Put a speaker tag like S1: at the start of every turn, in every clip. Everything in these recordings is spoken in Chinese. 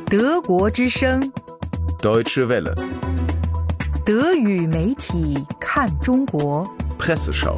S1: 德国之声
S2: Deutsche Welle.
S1: 德语媒体看中国
S2: Presseschau.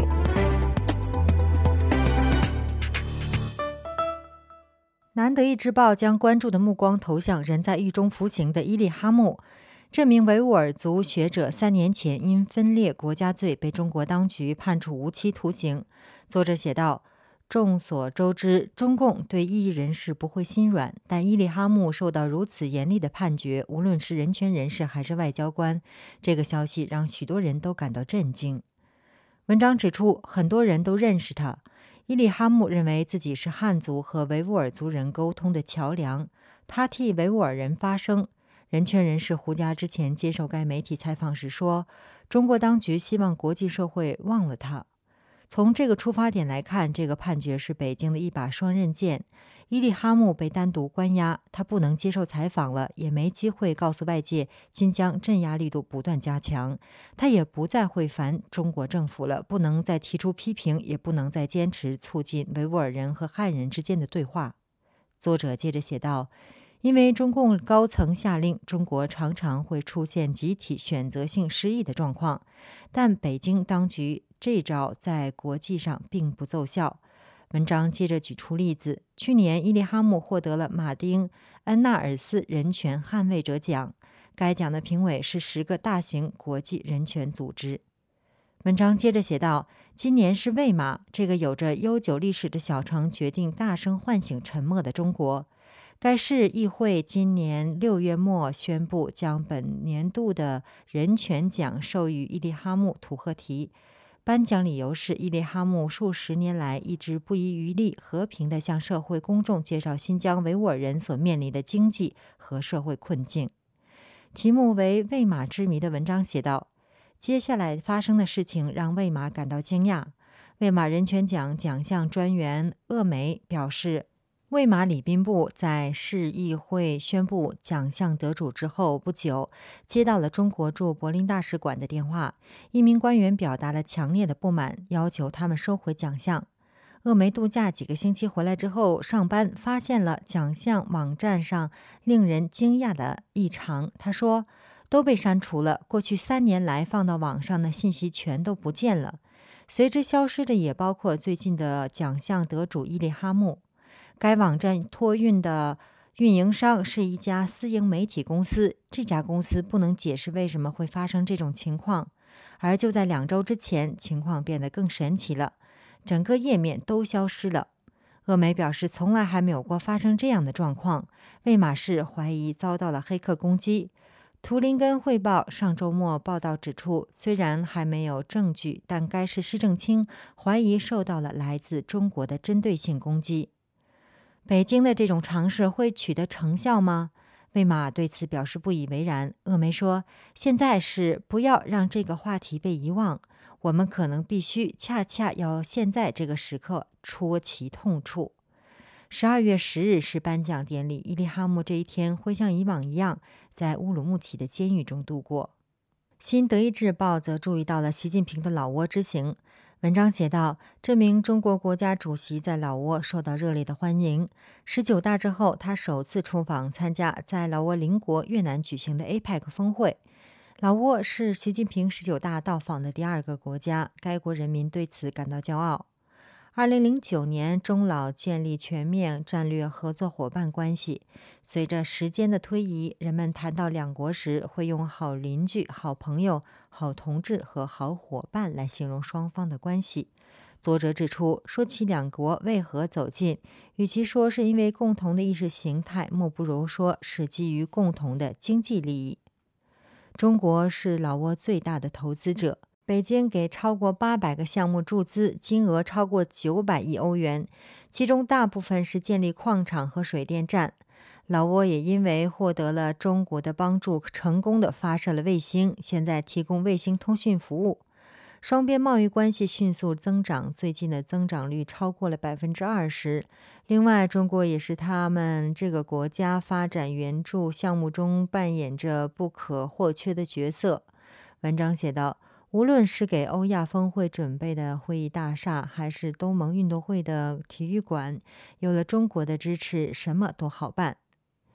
S3: 南德意志报将关注的目光投向人在狱中服刑的伊利哈木。这名维吾尔族学者3年前因分裂国家罪被中国当局判处无期徒刑。作者写道，众所周知，中共对异议人士不会心软，但伊利哈木受到如此严厉的判决，无论是人权人士还是外交官，这个消息让许多人都感到震惊。文章指出，很多人都认识他。伊利哈木认为自己是汉族和维吾尔族人沟通的桥梁，他替维吾尔人发声。人权人士胡佳之前接受该媒体采访时说，中国当局希望国际社会忘了他。从这个出发点来看，这个判决是北京的一把双刃剑。伊利哈木被单独关押，他不能接受采访了，也没机会告诉外界新疆镇压力度不断加强。他也不再会烦中国政府了，不能再提出批评，也不能再坚持促进维吾尔人和汉人之间的对话。作者接着写道，因为中共高层下令，中国常常会出现集体选择性失忆的状况，但北京当局这招在国际上并不奏效。文章接着举出例子，去年伊利哈木获得了马丁·恩纳尔斯人权捍卫者奖，该奖的评委是10个大型国际人权组织。文章接着写道，今年是魏玛这个有着悠久历史的小城决定大声唤醒沉默的中国。该市议会今年6月末宣布将本年度的人权奖授予伊利哈木·土赫提。颁奖理由是伊利哈木数十年来一直不遗余力和平地向社会公众介绍新疆维吾尔人所面临的经济和社会困境。题目为魏玛之谜的文章写道，接下来发生的事情让魏玛感到惊讶。魏玛人权奖奖项专员鄂梅表示，魏玛礼宾部在市议会宣布奖项得主之后不久，接到了中国驻柏林大使馆的电话，一名官员表达了强烈的不满，要求他们收回奖项。鄂梅度假几个星期回来之后上班，发现了奖项网站上令人惊讶的异常。他说，都被删除了，过去3年来放到网上的信息全都不见了。随之消失的也包括最近的奖项得主伊利哈木。该网站托运的运营商是一家私营媒体公司，这家公司不能解释为什么会发生这种情况。而就在2周之前，情况变得更神奇了，整个页面都消失了。鄂梅表示，从来还没有过发生这样的状况。魏玛市怀疑遭到了黑客攻击。图林根汇报上周末报道指出，虽然还没有证据，但该市市政厅怀疑受到了来自中国的针对性攻击。北京的这种尝试会取得成效吗？魏玛对此表示不以为然。鄂梅说，现在是不要让这个话题被遗忘，我们可能必须恰恰要现在这个时刻戳其痛处。12月10日是颁奖典礼，伊利哈木这一天会像以往一样在乌鲁木齐的监狱中度过。新德意志报则注意到了习近平的老挝之行。文章写道，这名中国国家主席在老挝受到热烈的欢迎。19大之后，他首次出访参加在老挝邻国越南举行的 APEC 峰会。老挝是习近平19大到访的第2个国家，该国人民对此感到骄傲。2009年，中老建立全面战略合作伙伴关系。随着时间的推移，人们谈到两国时会用好邻居、好朋友、好同志和好伙伴来形容双方的关系。作者指出，说起两国为何走近，与其说是因为共同的意识形态，莫不如说是基于共同的经济利益。中国是老挝最大的投资者。北京给超过800个项目注资，金额超过900亿欧元，其中大部分是建立矿场和水电站。老挝也因为获得了中国的帮助，成功地发射了卫星，现在提供卫星通讯服务。双边贸易关系迅速增长，最近的增长率超过了20%。另外，中国也是他们这个国家发展援助项目中扮演着不可或缺的角色。文章写道，无论是给欧亚峰会准备的会议大厦，还是东盟运动会的体育馆，有了中国的支持，什么都好办。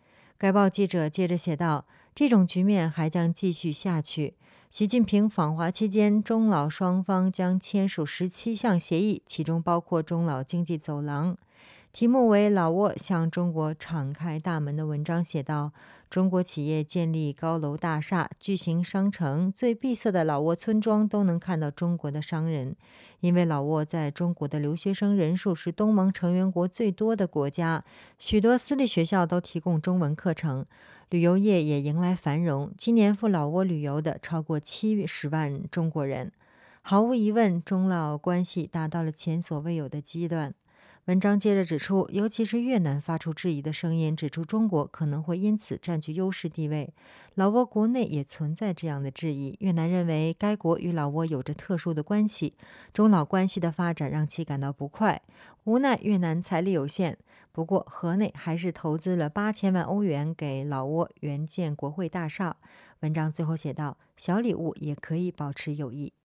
S3: 该报记者接着写道，这种局面还将继续下去。习近平访华期间，中老双方将签署17项协议，其中包括中老经济走廊。题目为“老挝向中国敞开大门”的文章写道，中国企业建立高楼大厦、巨型商城，最闭塞的老挝村庄都能看到中国的商人。因为老挝在中国的留学生人数是东盟成员国最多的国家，许多私立学校都提供中文课程，旅游业也迎来繁荣。今年赴老挝旅游的超过70万中国人。毫无疑问，中老关系达到了前所未有的阶段。文章接着指出，尤其是越南发出质疑的声音，指出中国可能会因此占据优势地位。老挝国内也存在这样的质疑，越南认为该国与老挝有着特殊的关系，中老关系的发展让其感到不快。无奈越南财力有限，不过河内还是投资了8000万欧元给老挝援建国会大厦。文章最后写道，小礼物也可以保持友谊。